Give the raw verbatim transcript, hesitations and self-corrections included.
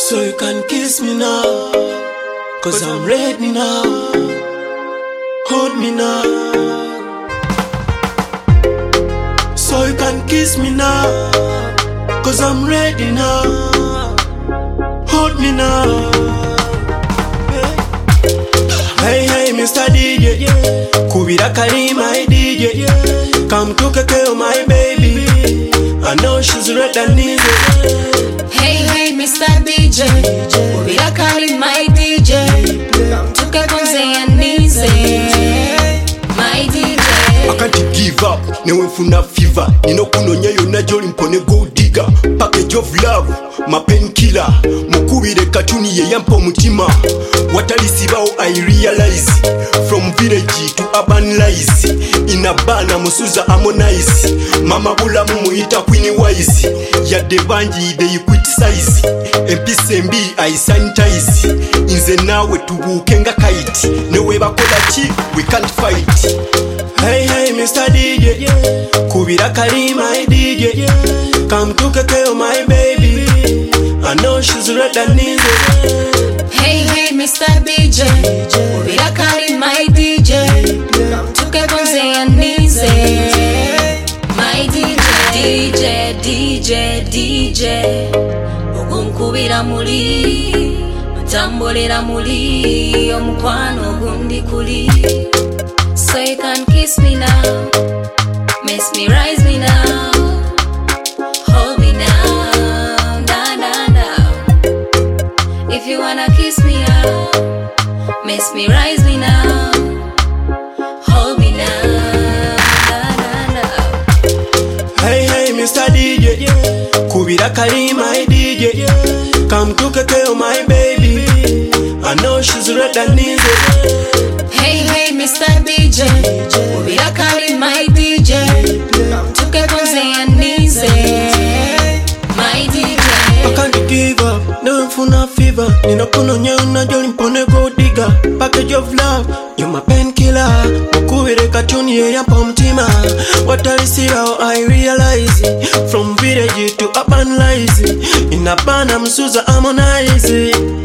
So you can kiss me now, cause I'm ready now. Hold me now. So you can kiss me now, cause I'm ready now. Hold me now. Hey, hey, Mister D J, Kubira Kali, my D J. Come to Kekeo, my baby. I know she's red and easy. Hey, hey, Mister D J, Kubira Kali, my D J. Come to Kekeo and easy, my D J. I can't give up, newe funa fever. Nino kunonya yona joli mpone gold digger. Package of love, my painkiller. Mukubire katuni ye yampo mutima. Watalisibawo I realize. From village to urban life. Inabana musuza harmonize. Mama bula mumuita queen wise. Ya debanji they criticize. M P C M B I sanitize. Inze nawe tubukenga kite. Newe bakola chi, we can't fight. Hey, hey, Mister D J, Kubira Kali, my D J. Come to Kekeo, my baby. I know she's red and easy. Hey, hey, Mister D J, Kubira Kali, my D J. Come to Kekeo and easy, my D J. D J, D J, D J. Ogunkubira muli, mutambolera muli, omukwano gundi kuli. So you can kiss me now, miss me, rise me now, hold me now, da da da. If you wanna kiss me now, miss me, rise me now, hold me now, da da da. Hey, hey, Mister D J, Kubira Kali, my D J. Come to Kekeo, my baby. I know she's red and easy. Hey, hey, Mister D J, Kubira Kali, my D J. Come to Kekeo and easy, my D J. I can't give up, no funa fever. Nino kunonya una joli mpone gold digger. Package of love, you're my painkiller. Mukubire katuni ye yampo mtima. Watalisibawo I realize. From village to urban life. Inabana musuza harmonize.